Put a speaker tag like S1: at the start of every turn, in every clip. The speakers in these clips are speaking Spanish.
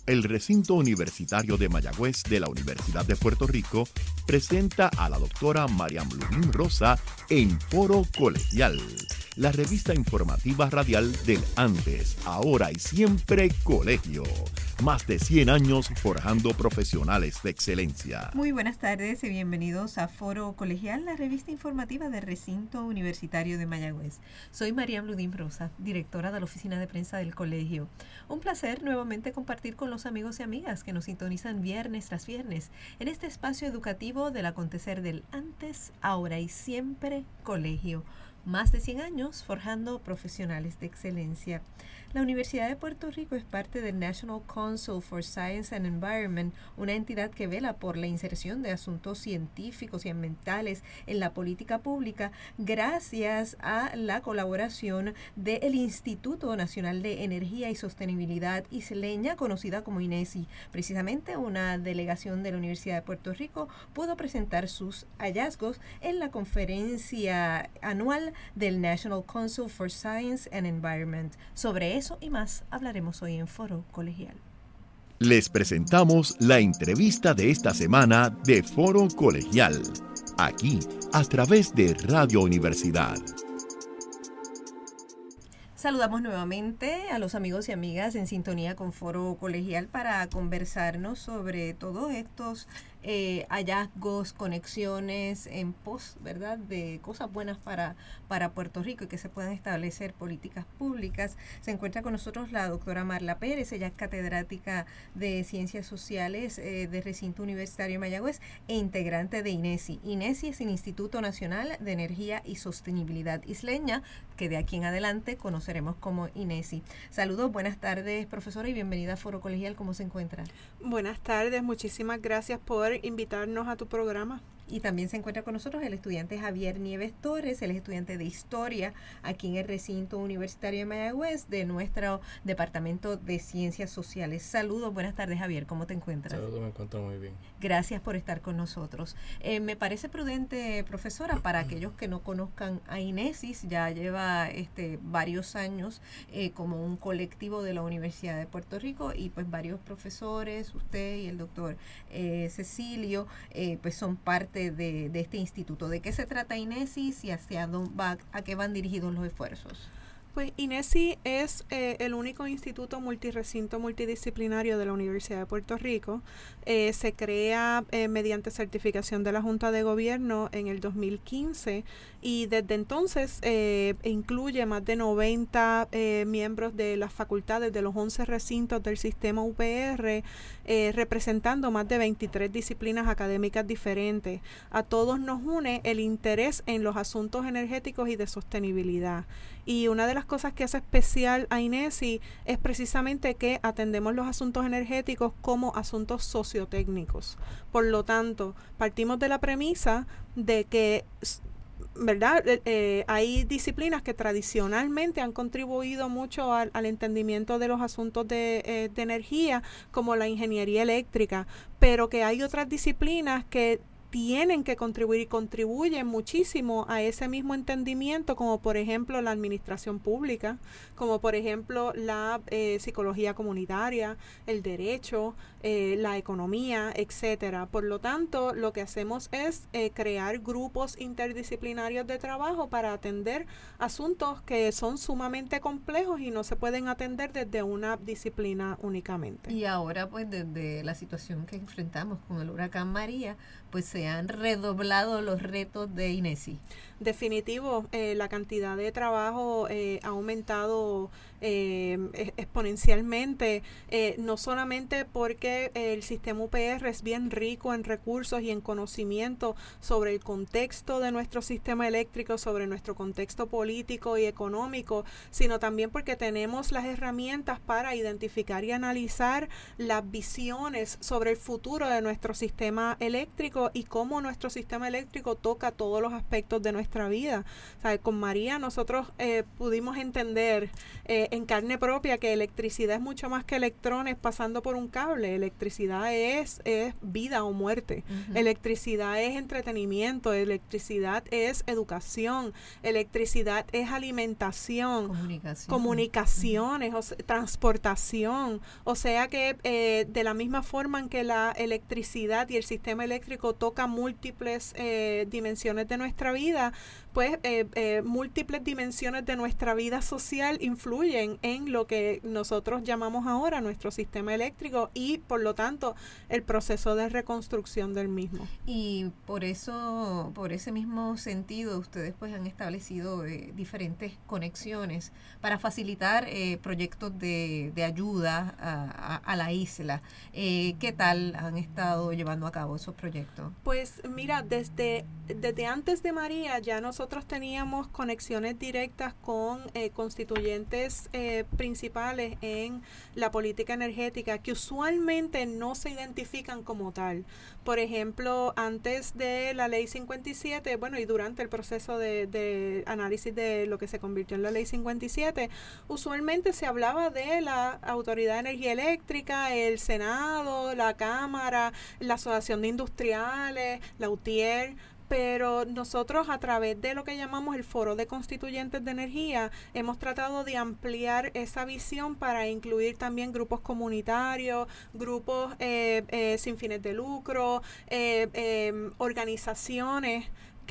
S1: El recinto universitario de Mayagüez de la Universidad de Puerto Rico presenta a la doctora Mariam Ludín Rosa en Foro Colegial, la revista informativa radial del antes, ahora y siempre colegio. Más de 100 años forjando profesionales de excelencia.
S2: Muy buenas tardes y bienvenidos a Foro Colegial, la revista informativa del recinto universitario de Mayagüez. Soy Mariam Ludín Rosa, directora de la oficina de prensa del colegio. Un placer nuevamente compartir con los amigos y amigas que nos sintonizan viernes tras viernes en este espacio educativo del acontecer del antes, ahora y siempre colegio. Más de 100 años forjando profesionales de excelencia. La Universidad de Puerto Rico es parte del National Council for Science and Environment, una entidad que vela por la inserción de asuntos científicos y ambientales en la política pública gracias a la colaboración del Instituto Nacional de Energía y Sostenibilidad Isleña, conocida como INESI. Precisamente una delegación de la Universidad de Puerto Rico pudo presentar sus hallazgos en la conferencia anual del National Council for Science and Environment. Sobre eso y más hablaremos hoy en Foro Colegial.
S1: Les presentamos la entrevista de esta semana de Foro Colegial, aquí a través de Radio Universidad.
S2: Saludamos nuevamente a los amigos y amigas en sintonía con Foro Colegial para conversarnos sobre todos estos hallazgos, conexiones en pos, ¿verdad?, de cosas buenas para Puerto Rico y que se puedan establecer políticas públicas. Se encuentra con nosotros la doctora Marla Pérez, ella es catedrática de Ciencias Sociales del Recinto Universitario de Mayagüez e integrante de INESI. INESI es el Instituto Nacional de Energía y Sostenibilidad Isleña, que de aquí en adelante conoceremos como INESI. Saludos, buenas tardes, profesora, y bienvenida a Foro Colegial. ¿Cómo se encuentra?
S3: Buenas tardes, muchísimas gracias por invitarnos a tu programa.
S2: Y también se encuentra con nosotros el estudiante Javier Nieves Torres, él es estudiante de Historia aquí en el Recinto Universitario de Mayagüez de nuestro Departamento de Ciencias Sociales. Saludos, buenas tardes, Javier, ¿cómo te encuentras?
S4: Saludos, me encuentro muy bien.
S2: Gracias por estar con nosotros. Me parece prudente, profesora, para aquellos que no conozcan a INESIS, ya lleva varios años como un colectivo de la Universidad de Puerto Rico y pues varios profesores, usted y el doctor Cecilio, pues son parte de este instituto. ¿De qué se trata INESIS y a qué van dirigidos los esfuerzos?
S3: Pues INESI es el único instituto multirecinto multidisciplinario de la Universidad de Puerto Rico. Se crea mediante certificación de la Junta de Gobierno en el 2015 y desde entonces incluye más de 90 miembros de las facultades de los 11 recintos del sistema UPR, representando más de 23 disciplinas académicas diferentes. A todos nos une el interés en los asuntos energéticos y de sostenibilidad. Y una de las cosas que hace especial a INESI es precisamente que atendemos los asuntos energéticos como asuntos sociotécnicos. Por lo tanto, partimos de la premisa de que, ¿verdad?, hay disciplinas que tradicionalmente han contribuido mucho al entendimiento de los asuntos de energía, como la ingeniería eléctrica, pero que hay otras disciplinas que tienen que contribuir y contribuyen muchísimo a ese mismo entendimiento, como por ejemplo la administración pública, como por ejemplo la psicología comunitaria, el derecho, la economía, etcétera. Por lo tanto, lo que hacemos es crear grupos interdisciplinarios de trabajo para atender asuntos que son sumamente complejos y no se pueden atender desde una disciplina únicamente.
S2: Y ahora, pues, desde la situación que enfrentamos con el huracán María, pues se han redoblado los retos de INESI.
S3: Definitivo, la cantidad de trabajo ha aumentado exponencialmente, no solamente porque el sistema UPR es bien rico en recursos y en conocimiento sobre el contexto de nuestro sistema eléctrico, sobre nuestro contexto político y económico, sino también porque tenemos las herramientas para identificar y analizar las visiones sobre el futuro de nuestro sistema eléctrico y cómo nuestro sistema eléctrico toca todos los aspectos de nuestra vida. O sea, con María nosotros pudimos entender en carne propia que electricidad es mucho más que electrones pasando por un cable. Electricidad es vida o muerte. Electricidad es entretenimiento, electricidad es educación, electricidad es alimentación, comunicaciones, transportación. O sea que de la misma forma en que la electricidad y el sistema eléctrico toca múltiples dimensiones de nuestra vida, pues múltiples dimensiones de nuestra vida social influyen en lo que nosotros llamamos ahora nuestro sistema eléctrico y por lo tanto el proceso de reconstrucción del mismo.
S2: Y por eso, por ese mismo sentido, ustedes pues han establecido diferentes conexiones para facilitar proyectos de ayuda a la isla. ¿Qué tal han estado llevando a cabo esos proyectos?
S3: Pues mira, desde antes de María ya nosotros teníamos conexiones directas con constituyentes principales en la política energética que usualmente no se identifican como tal. Por ejemplo, antes de la Ley 57, bueno, y durante el proceso de análisis de lo que se convirtió en la Ley 57, usualmente se hablaba de la Autoridad de Energía Eléctrica, el Senado, la Cámara, la Asociación de Industriales, la UTIER, pero nosotros a través de lo que llamamos el Foro de Constituyentes de Energía hemos tratado de ampliar esa visión para incluir también grupos comunitarios, grupos sin fines de lucro, organizaciones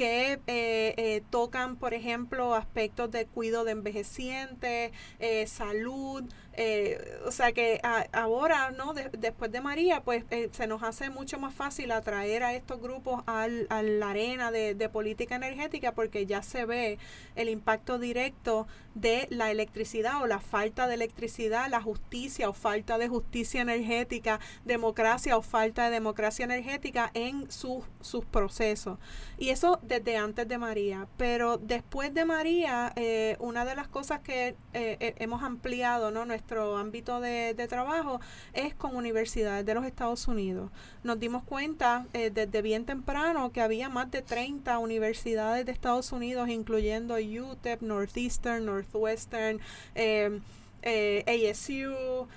S3: que tocan, por ejemplo, aspectos de cuidado de envejecientes, salud. O sea que ahora, ¿no? Después de María, pues se nos hace mucho más fácil atraer a estos grupos a la arena de política energética porque ya se ve el impacto directo de la electricidad o la falta de electricidad, la justicia o falta de justicia energética, democracia o falta de democracia energética en sus procesos. Y eso desde antes de María. Pero después de María, una de las cosas que hemos ampliado, ¿no? Nuestro ámbito de trabajo es con universidades de los Estados Unidos. Nos dimos cuenta desde bien temprano que había más de 30 universidades de Estados Unidos, incluyendo UTEP, Northeastern, Northwestern, ASU,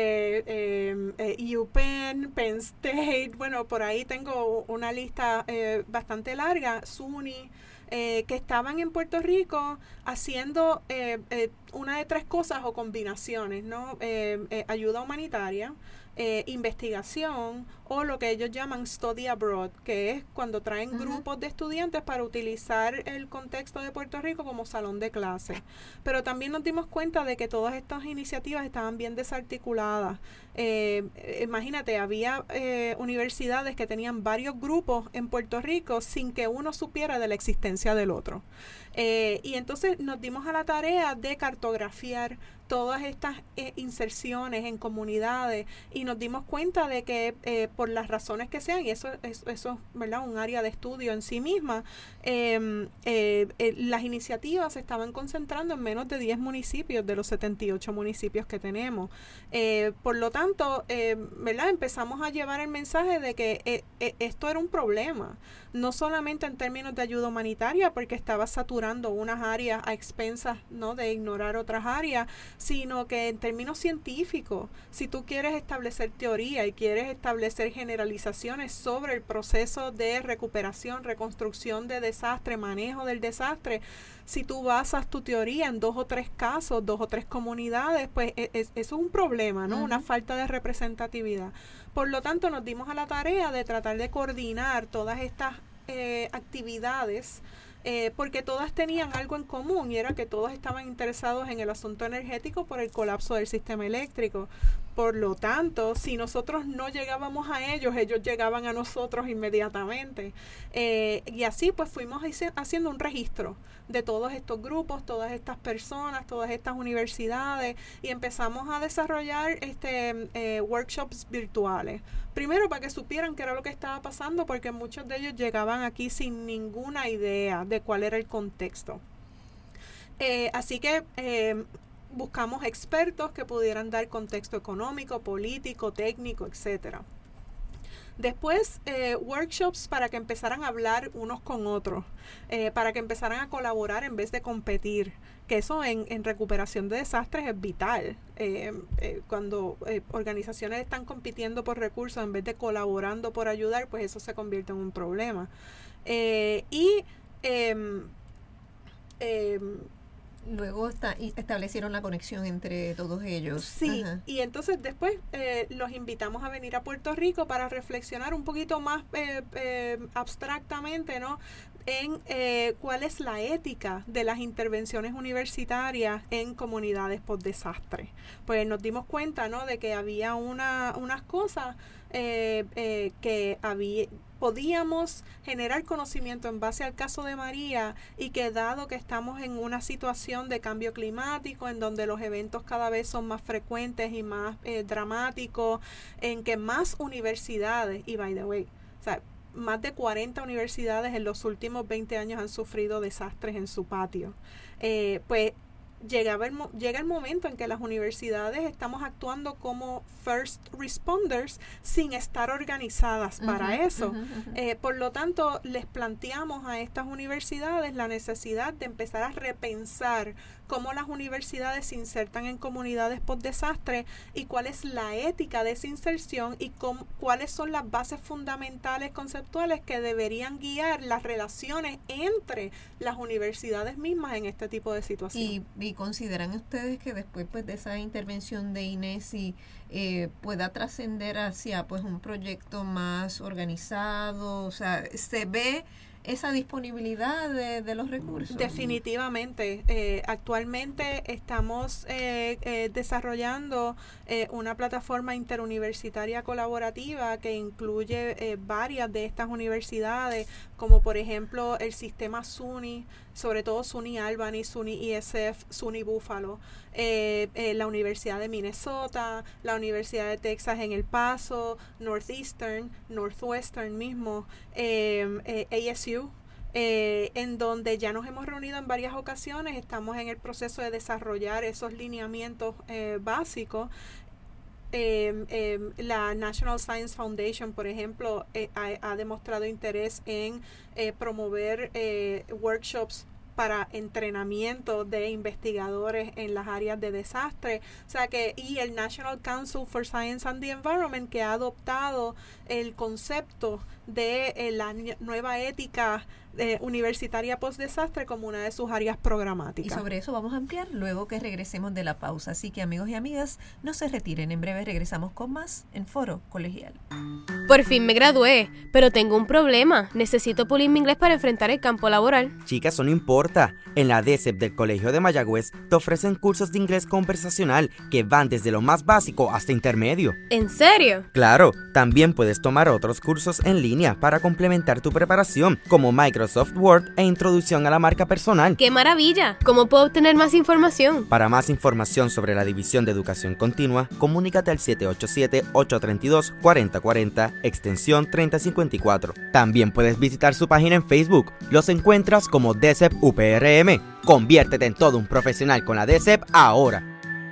S3: UPenn, Penn State, bueno, por ahí tengo una lista bastante larga, SUNY, que estaban en Puerto Rico haciendo una de tres cosas o combinaciones, ¿no? Ayuda humanitaria, investigación o lo que ellos llaman study abroad, que es cuando traen grupos de estudiantes para utilizar el contexto de Puerto Rico como salón de clase. Pero también nos dimos cuenta de que todas estas iniciativas estaban bien desarticuladas. Imagínate, había universidades que tenían varios grupos en Puerto Rico sin que uno supiera de la existencia del otro. Y entonces nos dimos a la tarea de cartografiar todas estas inserciones en comunidades y nos dimos cuenta de que por las razones que sean, y eso es ¿verdad? Un área de estudio en sí misma, las iniciativas se estaban concentrando en menos de 10 municipios de los 78 municipios que tenemos. Por lo tanto, ¿verdad? Empezamos a llevar el mensaje de que esto era un problema, no solamente en términos de ayuda humanitaria, porque estaba saturando unas áreas a expensas, ¿no? De ignorar otras áreas, sino que en términos científicos, si tú quieres establecer teoría y quieres establecer generalizaciones sobre el proceso de recuperación, reconstrucción de desastre, manejo del desastre, si tú basas tu teoría en 2 o 3 casos, 2 o 3 comunidades, pues eso es un problema, ¿no? Una falta de representatividad. Por lo tanto, nos dimos a la tarea de tratar de coordinar todas estas actividades, porque todas tenían algo en común y era que todos estaban interesados en el asunto energético por el colapso del sistema eléctrico. Por lo tanto, si nosotros no llegábamos a ellos, ellos llegaban a nosotros inmediatamente. Y así pues fuimos haciendo un registro de todos estos grupos, todas estas personas, todas estas universidades y empezamos a desarrollar workshops virtuales. Primero para que supieran qué era lo que estaba pasando porque muchos de ellos llegaban aquí sin ninguna idea de cuál era el contexto. Así que buscamos expertos que pudieran dar contexto económico, político, técnico, etcétera. Después, workshops para que empezaran a hablar unos con otros, para que empezaran a colaborar en vez de competir, que eso en recuperación de desastres es vital. Cuando organizaciones están compitiendo por recursos en vez de colaborando por ayudar, pues eso se convierte en un problema.
S2: Luego establecieron la conexión entre todos ellos.
S3: Sí,
S2: Ajá.
S3: y entonces después los invitamos a venir a Puerto Rico para reflexionar un poquito más abstractamente, ¿no?, en cuál es la ética de las intervenciones universitarias en comunidades post-desastre. Pues nos dimos cuenta, ¿no?, de que había unas cosas que podíamos generar conocimiento en base al caso de María, y que dado que estamos en una situación de cambio climático en donde los eventos cada vez son más frecuentes y más dramáticos, en que más universidades, y by the way, o sea, más de 40 universidades en los últimos 20 años han sufrido desastres en su patio, pues llega el momento en que las universidades estamos actuando como first responders sin estar organizadas para eso. Por lo tanto, les planteamos a estas universidades la necesidad de empezar a repensar cómo las universidades se insertan en comunidades post-desastre y cuál es la ética de esa inserción y cuáles son las bases fundamentales conceptuales que deberían guiar las relaciones entre las universidades mismas en este tipo de situaciones.
S2: ¿Y consideran ustedes que después, pues, de esa intervención de INESI pueda trascender hacia, pues, un proyecto más organizado? O sea, ¿se ve esa disponibilidad de los recursos?
S3: Definitivamente. Actualmente estamos desarrollando una plataforma interuniversitaria colaborativa que incluye varias de estas universidades, como por ejemplo el sistema SUNY, sobre todo SUNY Albany, SUNY ISF, SUNY Buffalo, la Universidad de Minnesota, la Universidad de Texas en El Paso, Northeastern, Northwestern mismo, ASU, en donde ya nos hemos reunido en varias ocasiones. Estamos en el proceso de desarrollar esos lineamientos básicos. La National Science Foundation, por ejemplo, ha demostrado interés en promover workshops para entrenamiento de investigadores en las áreas de desastre, o sea que, y el National Council for Science and the Environment, que ha adoptado el concepto de la nueva ética universitaria post-desastre como una de sus áreas programáticas.
S2: Y sobre eso vamos a ampliar luego que regresemos de la pausa. Así que, amigos y amigas, no se retiren. En breve regresamos con más en Foro Colegial.
S4: Por fin me gradué, pero tengo un problema. Necesito pulir mi inglés para enfrentar el campo laboral.
S5: Chicas, eso no importa. En la DSEP del Colegio de Mayagüez te ofrecen cursos de inglés conversacional que van desde lo más básico hasta intermedio.
S4: ¿En serio?
S5: Claro, también puedes tomar otros cursos en línea para complementar tu preparación, como Microsoft Word e Introducción a la Marca Personal.
S4: ¡Qué maravilla! ¿Cómo puedo obtener más información?
S5: Para más información sobre la División de Educación Continua, comunícate al 787-832-4040, extensión 3054. También puedes visitar su página en Facebook. Los encuentras como DSEP UPRM. Conviértete en todo un profesional con la DSEP ahora.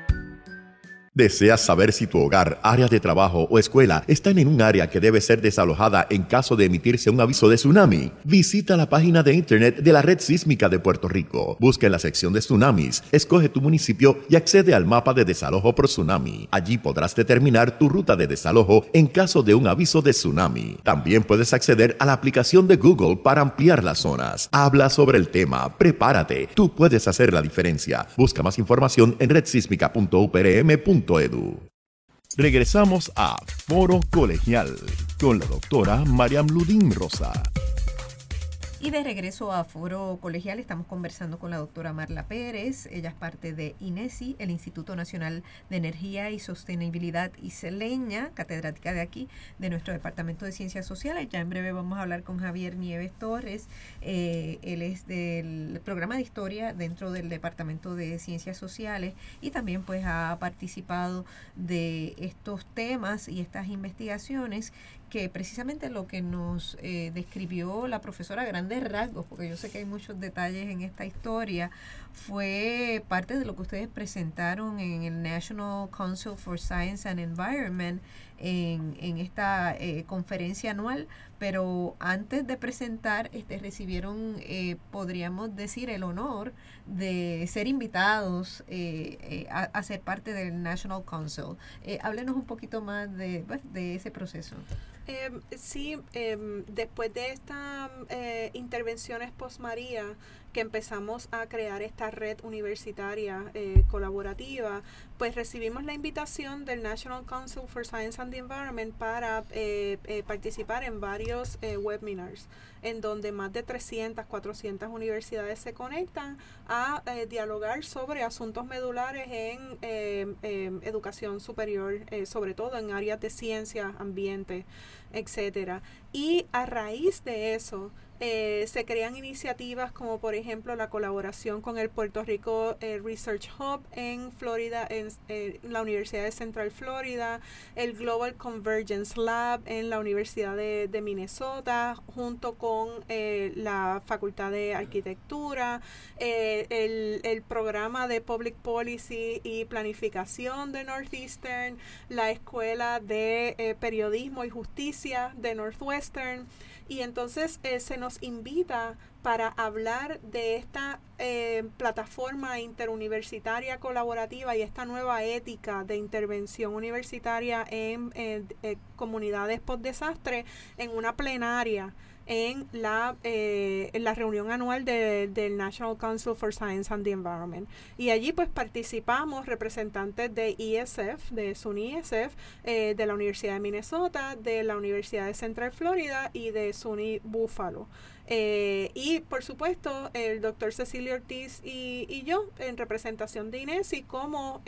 S1: ¿Deseas saber si tu hogar, área de trabajo o escuela están en un área que debe ser desalojada en caso de emitirse un aviso de tsunami? Visita la página de internet de la Red Sísmica de Puerto Rico. Busca en la sección de tsunamis, escoge tu municipio y accede al mapa de desalojo por tsunami. Allí podrás determinar tu ruta de desalojo en caso de un aviso de tsunami. También puedes acceder a la aplicación de Google para ampliar las zonas. Habla sobre el tema, prepárate, tú puedes hacer la diferencia. Busca más información en redsísmica.uprm.edu. Regresamos a Foro Colegial con la doctora Mariam Ludín Rosa.
S2: Y de regreso a Foro Colegial estamos conversando con la doctora Marla Pérez. Ella es parte de INESI, el Instituto Nacional de Energía y Sostenibilidad isleña, catedrática de aquí, de nuestro Departamento de Ciencias Sociales. Ya en breve vamos a hablar con Javier Nieves Torres. Él es del programa de Historia dentro del Departamento de Ciencias Sociales y también pues ha participado de estos temas y estas investigaciones que precisamente lo que nos describió la profesora a grandes rasgos, porque yo sé que hay muchos detalles en esta historia, fue parte de lo que ustedes presentaron en el National Council for Science and Environment en esta conferencia anual, pero antes de presentar recibieron, podríamos decir, el honor de ser invitados a ser parte del National Council. Háblenos un poquito más de ese proceso.
S3: Sí, después de estas intervenciones post-María, que empezamos a crear esta red universitaria colaborativa, pues recibimos la invitación del National Council for Science and the Environment para participar en varios webinars, en donde más de 300, 400 universidades se conectan a dialogar sobre asuntos medulares en educación superior, sobre todo en áreas de ciencia, ambiente, etcétera. Y a raíz de eso, se crean iniciativas como por ejemplo la colaboración con el Puerto Rico Research Hub en Florida, en la Universidad de Central Florida, el Global Convergence Lab en la Universidad de Minnesota, junto con la Facultad de Arquitectura, el programa de Public Policy y Planificación de Northeastern, la Escuela de Periodismo y Justicia de Northwestern. Y entonces se nos invita para hablar de esta plataforma interuniversitaria colaborativa y esta nueva ética de intervención universitaria en comunidades post-desastre en una plenaria en la reunión anual del National Council for Science and the Environment. Y allí pues participamos representantes de ESF, de SUNY ESF, de la Universidad de Minnesota, de la Universidad de Central Florida y de SUNY Buffalo. Y por supuesto el doctor Cecilio Ortiz y yo en representación de INESI como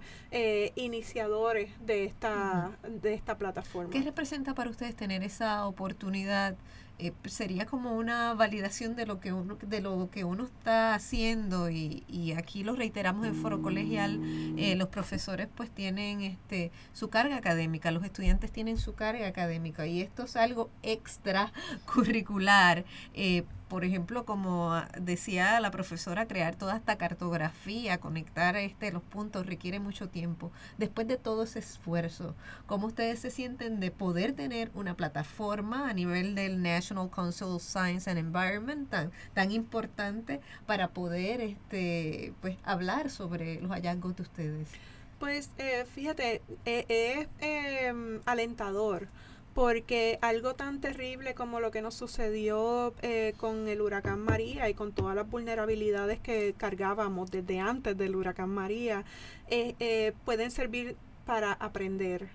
S3: iniciadores de esta plataforma.
S2: ¿Qué representa para ustedes tener esa oportunidad? Sería como una validación de lo que uno está haciendo y aquí lo reiteramos en Foro Colegial. Los profesores pues tienen su carga académica, los estudiantes tienen su carga académica y esto es algo extra curricular. Por ejemplo, como decía la profesora, crear toda esta cartografía, conectar los puntos requiere mucho tiempo. Después de todo ese esfuerzo, ¿cómo ustedes se sienten de poder tener una plataforma a nivel del National Council of Science and Environment tan importante para poder pues hablar sobre los hallazgos de ustedes?
S3: Pues fíjate, es alentador, porque algo tan terrible como lo que nos sucedió con el huracán María y con todas las vulnerabilidades que cargábamos desde antes del huracán María, pueden servir para aprender.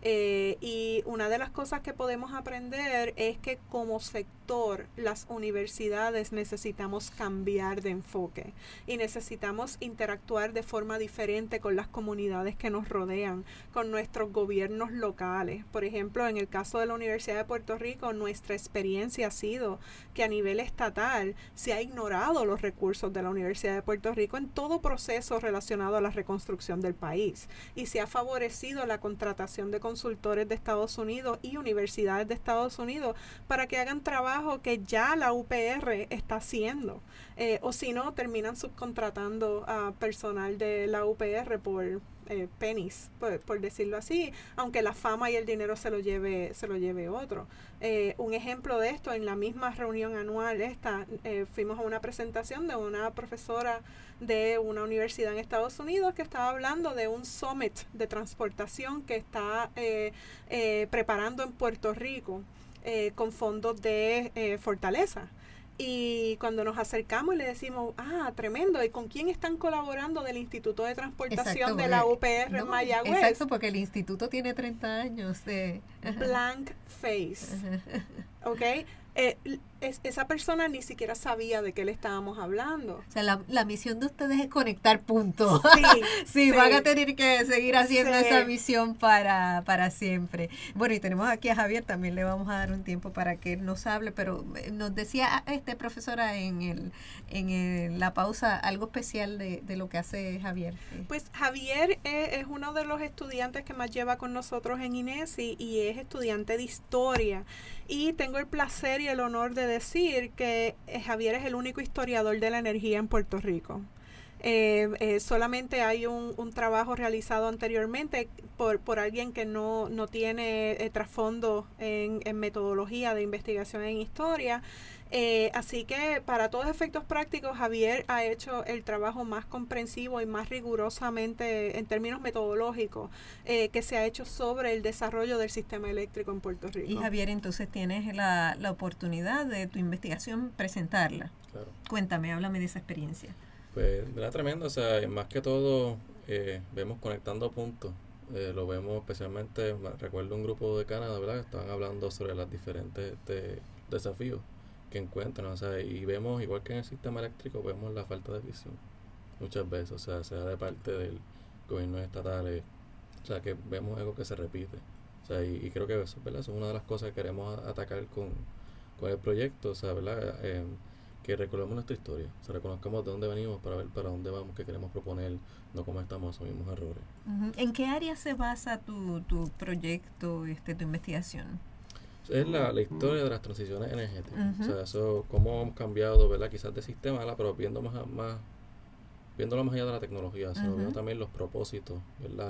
S3: Y una de las cosas que podemos aprender es que como sector las universidades necesitamos cambiar de enfoque y necesitamos interactuar de forma diferente con las comunidades que nos rodean, con nuestros gobiernos locales. Por ejemplo, en el caso de la Universidad de Puerto Rico, nuestra experiencia ha sido que a nivel estatal se ha ignorado los recursos de la Universidad de Puerto Rico en todo proceso relacionado a la reconstrucción del país y se ha favorecido la contratación de consultores de Estados Unidos y universidades de Estados Unidos para que hagan trabajo que ya la UPR está haciendo, o si no, terminan subcontratando a personal de la UPR por pennies, por decirlo así, aunque la fama y el dinero se lo lleve otro. Un ejemplo de esto, en la misma reunión anual fuimos a una presentación de una profesora de una universidad en Estados Unidos que estaba hablando de un summit de transportación que está preparando en Puerto Rico con fondos de Fortaleza. Y cuando nos acercamos le decimos, tremendo, ¿y con quién están colaborando del Instituto de Transportación de la UPR en Mayagüez?
S2: Exacto, porque el instituto tiene 30 años de...
S3: Blank face, ¿ok? Esa persona ni siquiera sabía de qué le estábamos hablando.
S2: O sea, la misión de ustedes es conectar puntos.
S3: Sí,
S2: van a tener que seguir haciendo esa misión para siempre. Bueno, y tenemos aquí a Javier, también le vamos a dar un tiempo para que él nos hable, pero nos decía profesora en la pausa algo especial de lo que hace Javier.
S3: Pues Javier es uno de los estudiantes que más lleva con nosotros en INESI y es estudiante de historia. Y tengo el placer y el honor de decir que Javier es el único historiador de la energía en Puerto Rico. Solamente hay un trabajo realizado anteriormente por alguien que no tiene trasfondo en metodología de investigación en historia. Así que para todos efectos prácticos, Javier ha hecho el trabajo más comprensivo y más rigurosamente en términos metodológicos que se ha hecho sobre el desarrollo del sistema eléctrico en Puerto Rico.
S2: Y Javier, entonces tienes la oportunidad de tu investigación presentarla.
S6: Claro.
S2: Cuéntame, háblame de esa experiencia.
S6: Pues, ¿verdad? Tremendo, o sea, más que todo vemos conectando puntos. Lo vemos especialmente, recuerdo un grupo de Canadá, ¿verdad? Que estaban hablando sobre los diferentes desafíos que encuentran, o sea, y vemos, igual que en el sistema eléctrico, vemos la falta de visión muchas veces, o sea de parte del gobierno estatal, o sea, que vemos algo que se repite, o sea, y creo que eso, ¿verdad? Eso es una de las cosas que queremos atacar con el proyecto, o sea, ¿verdad? Que recordemos nuestra historia, o sea, reconozcamos de dónde venimos para ver para dónde vamos, qué queremos proponer, no cometamos esos mismos errores.
S2: ¿En qué área se basa tu proyecto, tu investigación?
S6: Es la historia de las transiciones energéticas, o sea, eso, cómo hemos cambiado, ¿verdad? Quizás de sistema, ¿verdad? Pero viéndolo más allá de la tecnología, sino viendo también los propósitos, ¿verdad?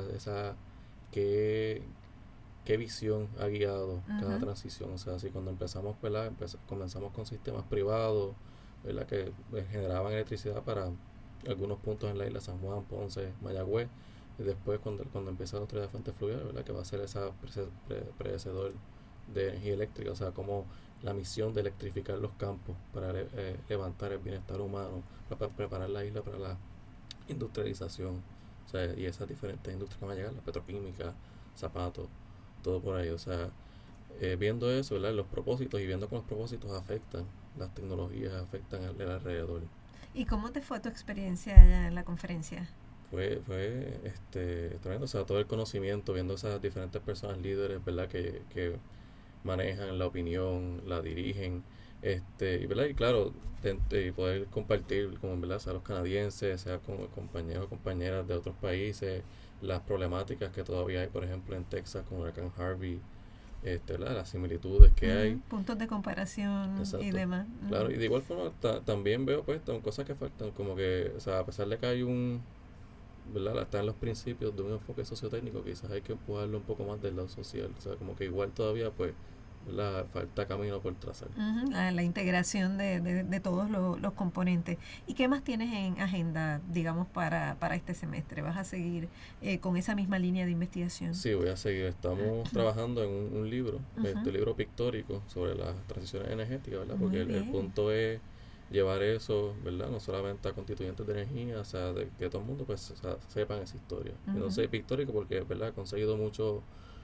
S6: Qué visión ha guiado cada transición, o sea, así cuando empezamos, ¿verdad? Comenzamos con sistemas privados, ¿verdad? Que generaban electricidad para algunos puntos en la isla, San Juan, Ponce, Mayagüez, y después cuando empieza la autoridad de fuentes fluviales, ¿verdad? Que va a ser esa predecedor de energía eléctrica, o sea, como la misión de electrificar los campos para levantar el bienestar humano, para preparar la isla para la industrialización, o sea, y esas diferentes industrias que van a llegar, la petroquímica, zapatos, todo por ahí, o sea, viendo eso, ¿verdad? Los propósitos, y viendo cómo los propósitos afectan, las tecnologías afectan el alrededor.
S2: ¿Y cómo te fue tu experiencia allá en la conferencia?
S6: Fue tremendo, o sea, todo el conocimiento, viendo esas diferentes personas líderes, ¿verdad? Que manejan la opinión, la dirigen, y ¿verdad? Y claro, y poder compartir con, ¿verdad? Sea los canadienses, sea con compañeros o compañeras de otros países, las problemáticas que todavía hay, por ejemplo, en Texas con el huracán Harvey, ¿verdad? Las similitudes que hay,
S2: puntos de comparación. Exacto. Y demás.
S6: Claro, y de igual forma también veo, pues, cosas que faltan, como que, o sea, a pesar de que hay ¿verdad? Están los principios de un enfoque sociotécnico, quizás hay que empujarlo un poco más del lado social, o sea, como que igual todavía, pues, falta camino por trazar.
S2: La integración de todos los componentes. ¿Y qué más tienes en agenda, digamos, para este semestre? ¿Vas a seguir con esa misma línea de investigación?
S6: Sí, voy a seguir. Estamos trabajando en un libro, libro pictórico sobre las transiciones energéticas, ¿verdad? Porque el punto es llevar eso, ¿verdad? No solamente a constituyentes de energía, o sea, de que todo el mundo, pues, o sea, sepan esa historia. Entonces, pictórico porque, ¿verdad? He conseguido muchas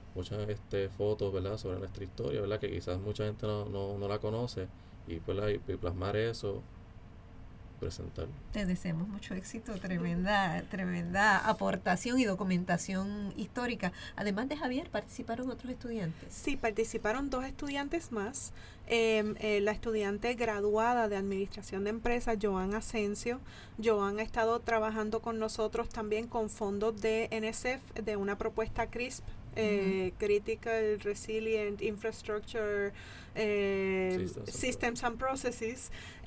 S6: fotos, ¿verdad? Sobre nuestra historia, ¿verdad? Que quizás mucha gente no la conoce, y pues y plasmar eso, presentarlo.
S2: Te deseamos mucho éxito, tremenda aportación y documentación histórica. Además de Javier, ¿participaron otros estudiantes?
S3: Sí, participaron 2 estudiantes más. La estudiante graduada de Administración de Empresas, Joan Asensio. Joan ha estado trabajando con nosotros también con fondos de NSF, de una propuesta CRISP, Critical Resilient Infrastructure Systems and Processes,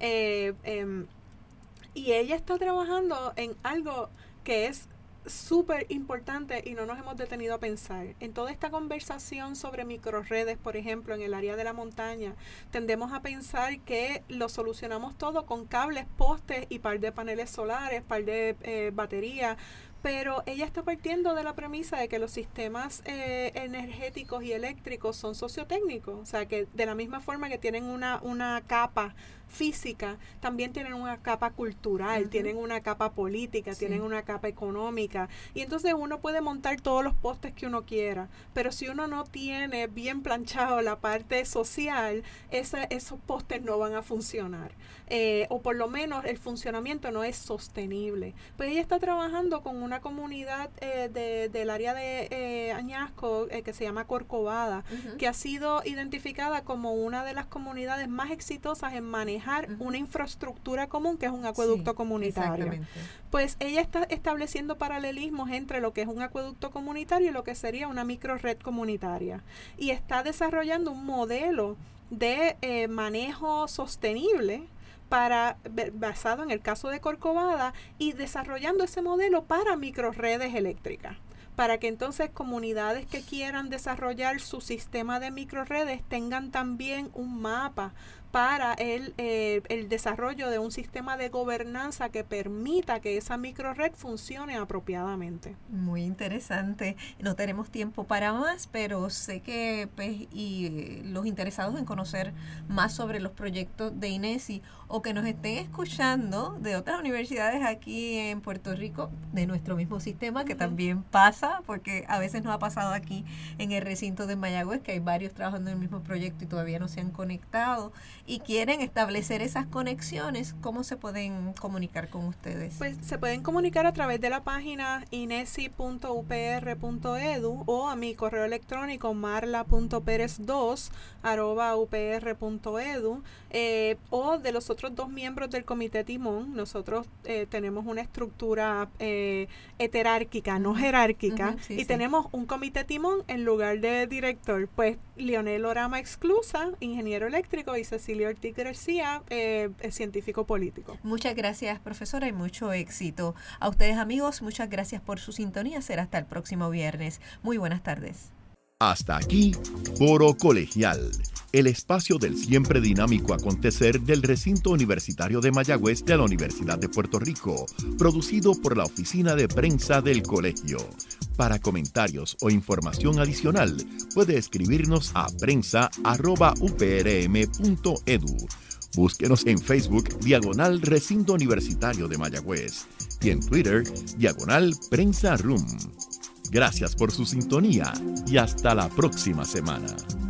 S3: y ella está trabajando en algo que es súper importante y no nos hemos detenido a pensar. En toda esta conversación sobre microredes, por ejemplo, en el área de la montaña, tendemos a pensar que lo solucionamos todo con cables, postes y par de paneles solares, par de baterías, pero ella está partiendo de la premisa de que los sistemas energéticos y eléctricos son sociotécnicos, o sea, que de la misma forma que tienen una capa física, también tienen una capa cultural, tienen una capa política, tienen una capa económica, y entonces uno puede montar todos los postes que uno quiera, pero si uno no tiene bien planchado la parte social, esos postes no van a funcionar, o por lo menos el funcionamiento no es sostenible. Pues ella está trabajando con una comunidad del área de Añasco, que se llama Corcovada, que ha sido identificada como una de las comunidades más exitosas en manejar una infraestructura común, que es un acueducto comunitario. Pues ella está estableciendo paralelismos entre lo que es un acueducto comunitario y lo que sería una microred comunitaria, y está desarrollando un modelo de manejo sostenible basado en el caso de Corcovada, y desarrollando ese modelo para microredes eléctricas, para que entonces comunidades que quieran desarrollar su sistema de microredes tengan también un mapa para el desarrollo de un sistema de gobernanza que permita que esa microred funcione apropiadamente.
S2: Muy interesante. No tenemos tiempo para más, pero sé que los interesados en conocer más sobre los proyectos de INESI o que nos estén escuchando de otras universidades aquí en Puerto Rico, de nuestro mismo sistema, que también pasa, porque a veces nos ha pasado aquí en el recinto de Mayagüez, que hay varios trabajando en el mismo proyecto y todavía no se han conectado, y quieren establecer esas conexiones. ¿Cómo se pueden comunicar con ustedes?
S3: Pues se pueden comunicar a través de la página inesi.upr.edu o a mi correo electrónico marla.perez2@upr.edu, o de los otros dos miembros del Comité Timón. Nosotros tenemos una estructura heterárquica, no jerárquica, y tenemos un Comité Timón en lugar de director. Pues Leonel Orama Exclusa, ingeniero eléctrico, y Cecilia Ortiz García, científico político.
S2: Muchas gracias, profesora, y mucho éxito. A ustedes, amigos, muchas gracias por su sintonía. Será hasta el próximo viernes. Muy buenas tardes.
S1: Hasta aquí, Foro Colegial, el espacio del siempre dinámico acontecer del recinto universitario de Mayagüez de la Universidad de Puerto Rico, producido por la Oficina de Prensa del Colegio. Para comentarios o información adicional, puede escribirnos a prensa@uprm.edu. Búsquenos en Facebook, /Recinto Universitario de Mayagüez, y en Twitter, /Prensa Room. Gracias por su sintonía y hasta la próxima semana.